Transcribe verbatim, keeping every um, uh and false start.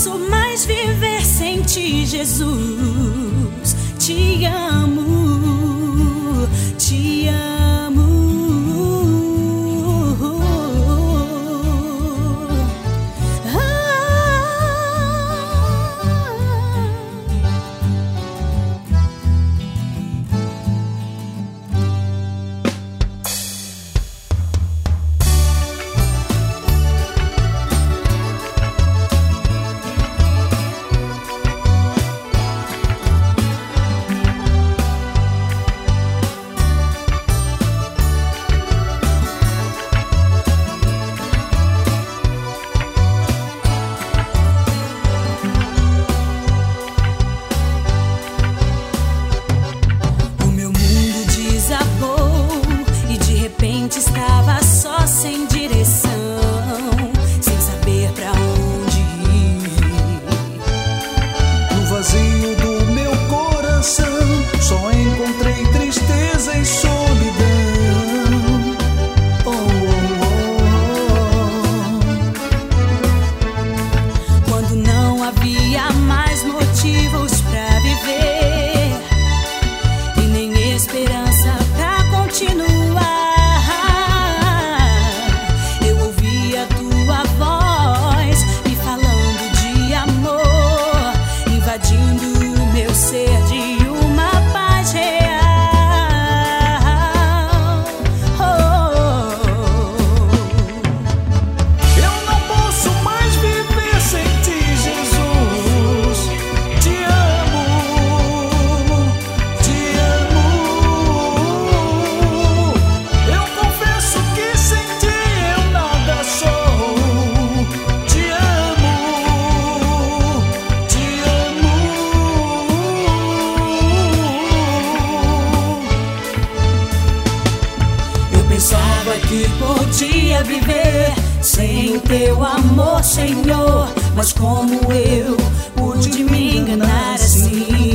posso mais viver sem ti, Jesus. Te amo, te amo. Estava só sem direção, sem saber pra onde ir. No vazio do meu coração só encontrei tristeza e solidão. Oh, oh, oh. Quando não havia mais motivos pra viver e nem esperança pra continuar, pensava que podia viver sem teu amor, Senhor, mas como eu pude me enganar assim?